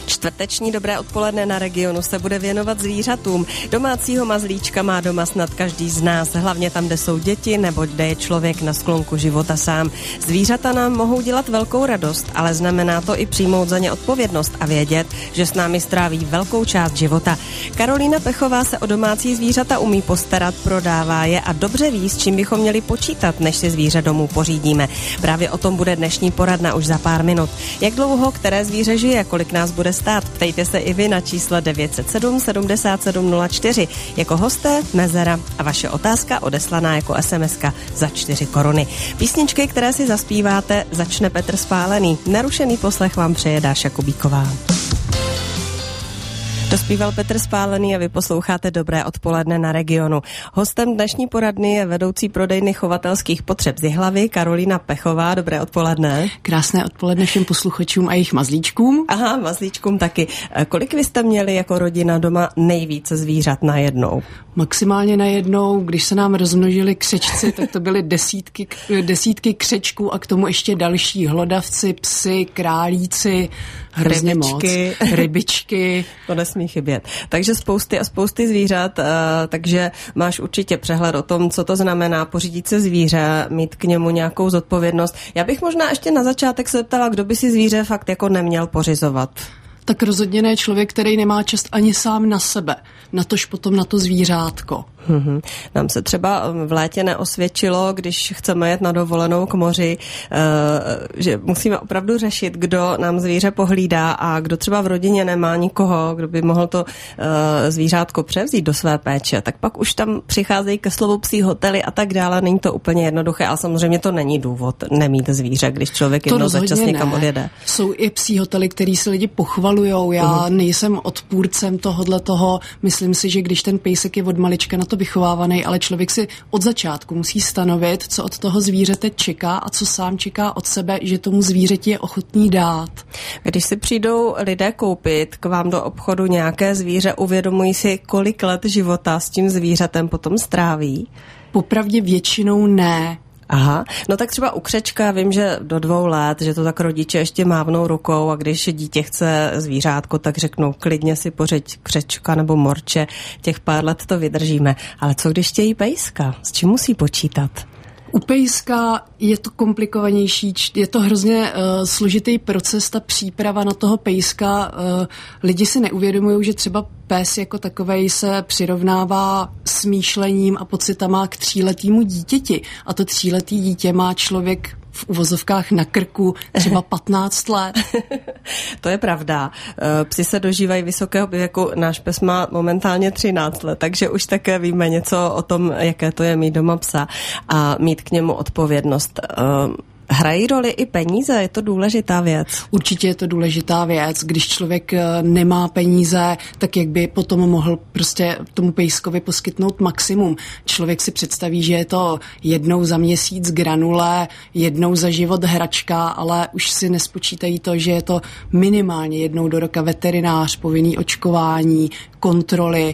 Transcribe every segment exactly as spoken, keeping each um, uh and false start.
Čtvrteční dobré odpoledne na Regionu se bude věnovat zvířatům. Domácího mazlíčka má doma snad každý z nás, hlavně tam, kde jsou děti nebo kde je člověk na sklonku života sám. Zvířata nám mohou dělat velkou radost, ale znamená to i přijmout za ně odpovědnost a vědět, že s námi stráví velkou část života. Karolína Pechová se o domácí zvířata umí postarat, prodává je a dobře ví, s čím bychom měli počítat, než si zvíře domů pořídíme. Právě o tom bude dnešní poradna už za pár minut. Jak dlouho které zvíře žije, kolik nás bude stát? Ptejte se i vy na čísle devět set sedm sedmdesát sedm nula čtyři. Jako hosté Mezera a vaše otázka odeslaná jako esemeska za čtyři koruny. Písničky, které si zaspíváte, začne Petr Spálený. Nerušený poslech vám přeje Dáša Kubíková. Dospíval Petr Spálený a vy posloucháte Dobré odpoledne na Regionu. Hostem dnešní poradny je vedoucí prodejny chovatelských potřeb z Jihlavy Karolína Pechová. Dobré odpoledne. Krásné odpoledne všem posluchačům a jejich mazlíčkům. Aha, mazlíčkům taky. Kolik vy jste měli jako rodina doma nejvíce zvířat najednou? Maximálně najednou, když se nám rozmnožili křečci, tak to byly desítky, desítky křečků a k tomu ještě další hlodavci, psy, králíci, hrozně rybičky. moc. Rybičky. To nesmí chybět. Takže spousty a spousty zvířat, uh, takže máš určitě přehled o tom, co to znamená pořídit se zvíře, mít k němu nějakou zodpovědnost. Já bych možná ještě na začátek se ptala, kdo by si zvíře fakt jako neměl pořizovat. Tak rozhodně ne člověk, který nemá čas ani sám na sebe, natož potom na to zvířátko. Hmm. Nám se třeba v létě neosvědčilo, když chceme jet na dovolenou k moři, že musíme opravdu řešit, kdo nám zvíře pohlídá a kdo třeba v rodině nemá nikoho, kdo by mohl to zvířátko převzít do své péče. Tak pak už tam přicházejí ke slovu psí hotely a tak dále. Není to úplně jednoduché, ale samozřejmě to není důvod nemít zvíře, když člověk jednou za čas někam odjede. Jsou i psí hotely, který si lidi pochvalujou. Já uh-huh. nejsem odpůrcem tohodle toho. Myslím si, že když ten pejsek je od malička na to vychovávaný, ale člověk si od začátku musí stanovit, co od toho zvířete čeká a co sám čeká od sebe, že tomu zvířeti je ochotný dát. Když si přijdou lidé koupit k vám do obchodu nějaké zvíře, uvědomují si, kolik let života s tím zvířetem potom stráví? Popravdě většinou ne. Aha, no tak třeba u křečka vím, že do dvou let, že to tak rodiče ještě mávnou rukou a když dítě chce zvířátko, tak řeknou klidně si pořiď křečka nebo morče, těch pár let to vydržíme. Ale co když chtějí pejska? S čím musí počítat? U pejska je to komplikovanější, je to hrozně uh, složitý proces, ta příprava na toho pejska. Uh, lidi si neuvědomují, že třeba pes jako takovej se přirovnává smýšlením a pocitama k tříletýmu dítěti. A to tříletý dítě má člověk v uvozovkách na krku třeba patnáct let. To je pravda. Psi se dožívají vysokého věku, náš pes má momentálně třináct let, takže už také víme něco o tom, jaké to je mít doma psa a mít k němu odpovědnost. Hrají roli i peníze? Je to důležitá věc? Určitě je to důležitá věc. Když člověk nemá peníze, tak jak by potom mohl prostě tomu pejskovi poskytnout maximum. Člověk si představí, že je to jednou za měsíc granule, jednou za život hračka, ale už si nespočítají to, že je to minimálně jednou do roka veterinář, povinný očkování, kontroly,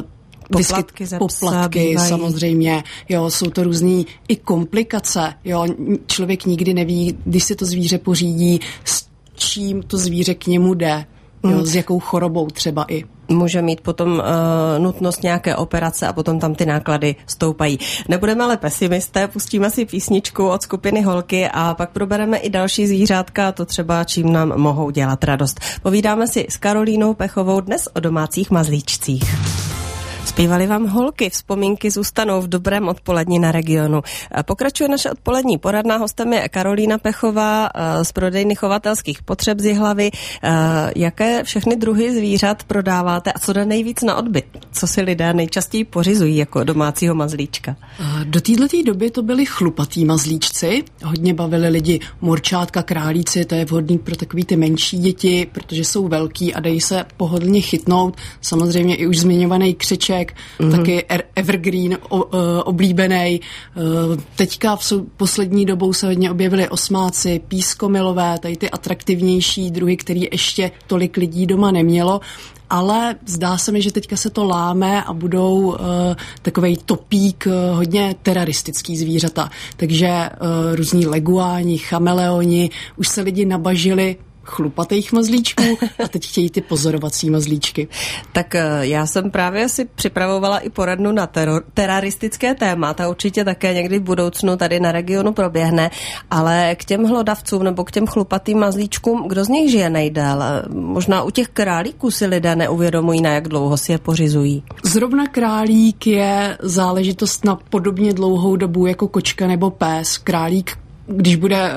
Poplatky za psa poplatky, bývají. Samozřejmě, jo, jsou to různý i komplikace, jo, člověk nikdy neví, když si to zvíře pořídí, s čím to zvíře k němu jde, jo, mm. s jakou chorobou třeba i. Může mít potom uh, nutnost nějaké operace a potom tam ty náklady stoupají. Nebudeme ale pesimisté, pustíme si písničku od skupiny Holky a pak probereme i další zvířátka, to třeba čím nám mohou dělat radost. Povídáme si s Karolínou Pechovou dnes o domácích mazlíčcích. Zpívali vám Holky, vzpomínky zůstanou v dobrém odpolední na Regionu. Pokračuje naše odpolední poradna, hostem je Karolína Pechová z prodejny chovatelských potřeb z Jihlavy. Jaké všechny druhy zvířat prodáváte a co jde nejvíc na odbyt? Co si lidé nejčastěji pořizují jako domácího mazlíčka? Do této doby to byli chlupatý mazlíčci. Hodně bavili lidi morčátka, králíci, to je vhodný pro takový ty menší děti, protože jsou velký a dají se pohodlně chytnout. Samozřejmě i už zmiňovaný křeček, mm-hmm. taky evergreen, o, o, oblíbený. Teďka v sou, poslední dobou se hodně objevily osmáci, pískomilové, tady ty atraktivnější druhy, který ještě tolik lidí doma nemělo. Ale zdá se mi, že teďka se to láme a budou uh, takovej topík, uh, hodně teraristický zvířata. Takže uh, různí leguáni, chameleoni, už se lidi nabažili chlupatých mazlíčků a teď chtějí ty pozorovací mazlíčky. Tak já jsem právě si připravovala i poradnu na teror, teroristické téma, ta určitě také někdy v budoucnu tady na regionu proběhne, ale k těm hlodavcům nebo k těm chlupatým mazlíčkům, kdo z nich žije nejdél? Možná u těch králíků si lidé neuvědomují, na jak dlouho si je pořizují. Zrovna králík je záležitost na podobně dlouhou dobu jako kočka nebo pes. Králík, když bude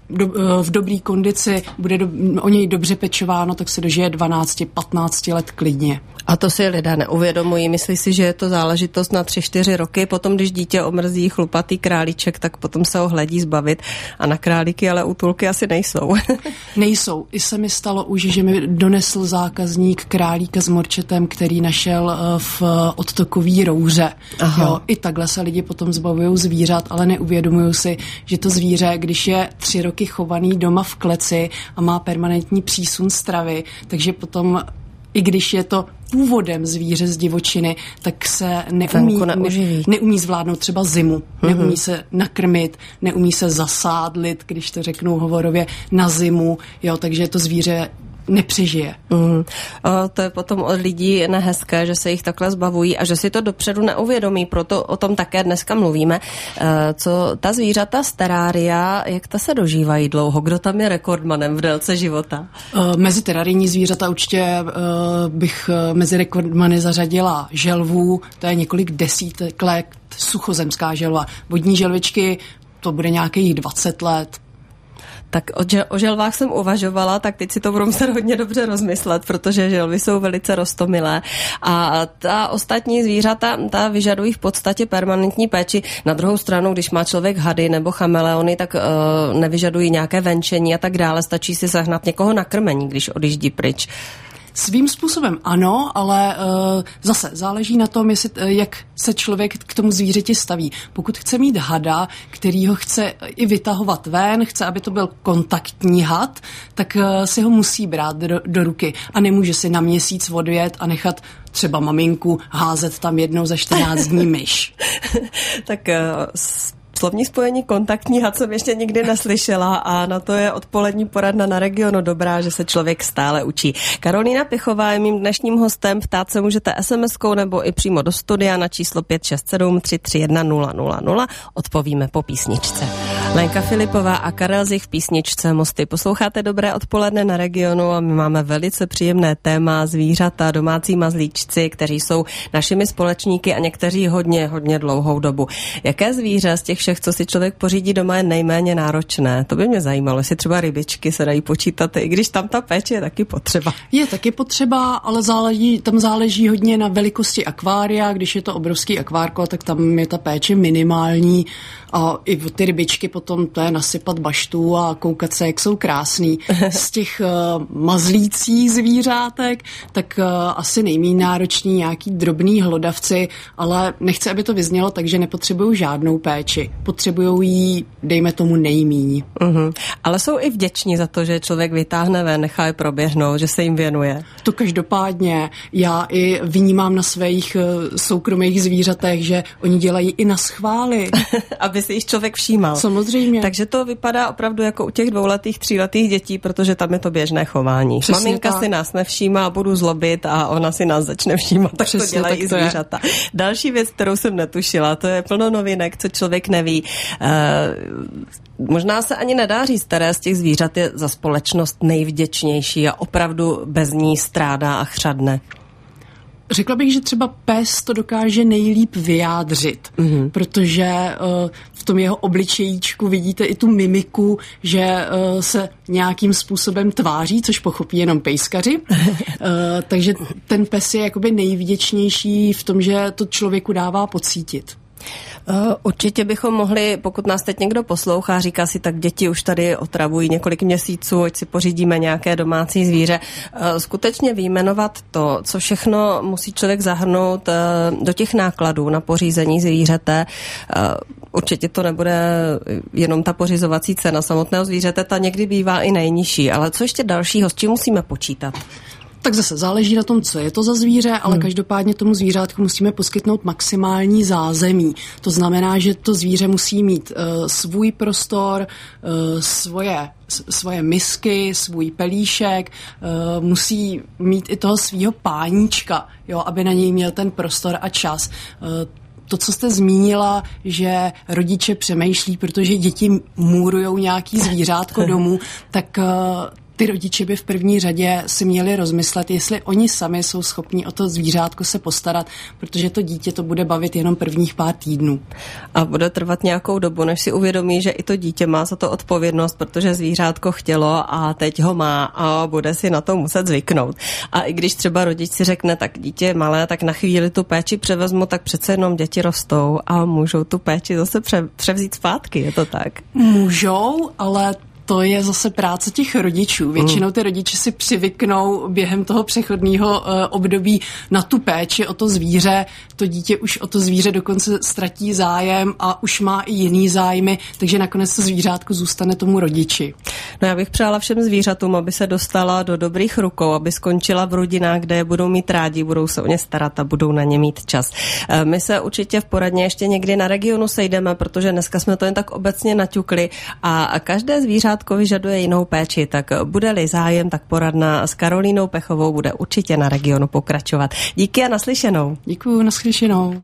v dobré kondici, bude do, o něj dobře pečováno, tak se dožije dvanáct patnáct let klidně. A to si lidé neuvědomují. Myslí si, že je to záležitost na tři čtyři roky. Potom, když dítě omrzí chlupatý králíček, tak potom se ho hledí zbavit. A na králíky ale útulky asi nejsou. Nejsou. I se mi stalo už, že mi donesl zákazník králíka s morčetem, který našel v odtokový rouře. Jo, i takhle se lidi potom zbavují zvířat, ale neuvědomují si, že to zvíře, když je tři roky chovaný doma v kleci a má permanentní přísun stravy, takže potom i když je to původem zvíře z divočiny, tak se neumí, ne, neumí zvládnout třeba zimu, mm-hmm. neumí se nakrmit, neumí se zasádlit, když to řeknu hovorově, na zimu, jo, takže to zvíře nepřežije. Mm. O, to je potom od lidí nehezké, že se jich takhle zbavují a že si to dopředu neuvědomí, proto o tom také dneska mluvíme. E, co ta zvířata z terária, jak ta se dožívají dlouho? Kdo tam je rekordmanem v délce života? E, mezi terárijní zvířata určitě e, bych mezi rekordmany zařadila želvu, to je několik desítek let, suchozemská želva. Vodní želvičky, to bude nějakých dvacet let. Tak o želvách jsem uvažovala, tak teď si to budu muset hodně dobře rozmyslet, protože želvy jsou velice roztomilé a ta ostatní zvířata, ta vyžadují v podstatě permanentní péči. Na druhou stranu, když má člověk hady nebo chameleony, tak uh, nevyžadují nějaké venčení a tak dále, stačí si sehnat někoho na krmení, když odjíždí pryč. Svým způsobem ano, ale uh, zase záleží na tom, jestli, uh, jak se člověk k tomu zvířeti staví. Pokud chce mít hada, který ho chce i vytahovat ven, chce, aby to byl kontaktní had, tak uh, si ho musí brát do, do ruky a nemůže si na měsíc odjet a nechat třeba maminku házet tam jednou za čtrnáct dní myš. Tak uh, slovní spojení kontaktní had jsem ještě nikdy neslyšela a na to je odpolední poradna na Regionu dobrá, že se člověk stále učí. Karolína Pichová je mým dnešním hostem, ptát se můžete es em eskou nebo i přímo do studia na číslo pět šest sedm tři tři jedna nula nula nula, odpovíme po písničce. Lenka Filipová a Karel Zich v písničce Mosty. Posloucháte Dobré odpoledne na Regionu a my máme velice příjemné téma zvířata, domácí mazlíčci, kteří jsou našimi společníky a někteří hodně, hodně dlouhou dobu. Jaké zvíře z těch všech, co si člověk pořídí doma, je nejméně náročné? To by mě zajímalo, jestli třeba rybičky se dají počítat, i když tam ta péče je taky potřeba. Je taky potřeba, ale záleží, tam záleží hodně na velikosti akvária. Když je to obrovský akvárko, tak tam je ta péče minimální a i ty rybičky potom to je nasypat baštu a koukat se, jak jsou krásný. Z těch uh, mazlících zvířátek, tak uh, asi nejméně náročný nějaký drobný hlodavci, ale nechci, aby to vyznělo tak, že nepotřebují žádnou péči. Potřebujou jí, dejme tomu, nejmíň. Uh-huh. Ale jsou i vděční za to, že člověk vytáhne ven, nechá je proběhnout, že se jim věnuje. To každopádně. Já i vnímám na svých uh, soukromých zvířatech, že oni dělají i na schvály. Aby si jich člověk všímal. Samozřejmě. Takže to vypadá opravdu jako u těch dvouletých, tříletých dětí, protože tam je to běžné chování. Přesně Maminka tak. si nás nevšímá, budu zlobit a ona si nás začne všímat. Tak Přesně, to dělají tak to i zvířata. Je. Další věc, kterou jsem netušila, to je plno novinek, co člověk neví. Uh, možná se ani nedá říct, které z těch zvířat je za společnost nejvděčnější a opravdu bez ní strádá a chřadne. Řekla bych, že třeba pes to dokáže nejlíp vyjádřit, mm-hmm. protože uh, v tom jeho obličejíčku vidíte i tu mimiku, že uh, se nějakým způsobem tváří, což pochopí jenom pejskaři. uh, takže ten pes je jakoby nejvděčnější v tom, že to člověku dává pocítit. Určitě bychom mohli, pokud nás teď někdo poslouchá, říká si, tak děti už tady otravují několik měsíců, ať si pořídíme nějaké domácí zvíře, skutečně vyjmenovat to, co všechno musí člověk zahrnout do těch nákladů na pořízení zvířete. Určitě to nebude jenom ta pořizovací cena samotného zvířete, ta někdy bývá i nejnižší, ale co ještě dalšího, s čím musíme počítat? Tak zase záleží na tom, co je to za zvíře, ale hmm. každopádně tomu zvířátku musíme poskytnout maximální zázemí. To znamená, že to zvíře musí mít uh, svůj prostor, uh, svoje, svoje misky, svůj pelíšek, uh, musí mít i toho svýho páníčka, jo, aby na něj měl ten prostor a čas. Uh, To, co jste zmínila, že rodiče přemýšlí, protože děti můrujou nějaký zvířátko domů, tak uh, ty rodiče by v první řadě si měli rozmyslet, jestli oni sami jsou schopni o to zvířátko se postarat, protože to dítě to bude bavit jenom prvních pár týdnů. A bude trvat nějakou dobu, než si uvědomí, že i to dítě má za to odpovědnost, protože zvířátko chtělo a teď ho má a bude si na to muset zvyknout. A i když třeba rodič si řekne, tak dítě je malé, tak na chvíli tu péči převezmu, tak přece jenom děti rostou a můžou tu péči zase převzít zpátky, je to tak? Můžou, ale to je zase práce těch rodičů. Většinou ty rodiče si přivyknou během toho přechodného uh, období na tu péči o to zvíře. To dítě už o to zvíře dokonce ztratí zájem a už má i jiný zájmy, takže nakonec to zvířátko zůstane tomu rodiči. No já bych přála všem zvířatům, aby se dostala do dobrých rukou, aby skončila v rodinách, kde je budou mít rádi, budou se o ně starat a budou na ně mít čas. My se určitě v poradně ještě někdy na regionu sejdeme, protože dneska jsme to jen tak obecně naťukli a každé zvířátko vyžaduje jinou péči, tak bude-li zájem, tak poradna s Karolínou Pechovou bude určitě na regionu pokračovat. Díky a naslyšenou. Děkuju, naslyšenou.